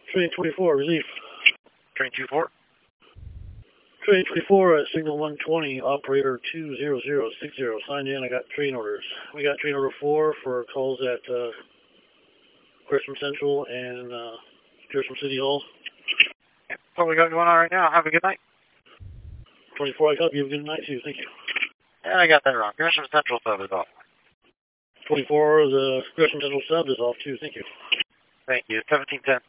Train 24, relief. Train 24. Train 24 at signal 120, operator 20060. Signed in, I got train orders. We got train order 4 for calls at Gresham Central and Gresham City Hall. That's what we got going on right now. Have a good night. 24, I copy. Have a good night too. Thank you. And I got that wrong. Gresham Central sub is off. 24, the Gresham Central sub is off too. Thank you. Thank you. 1710.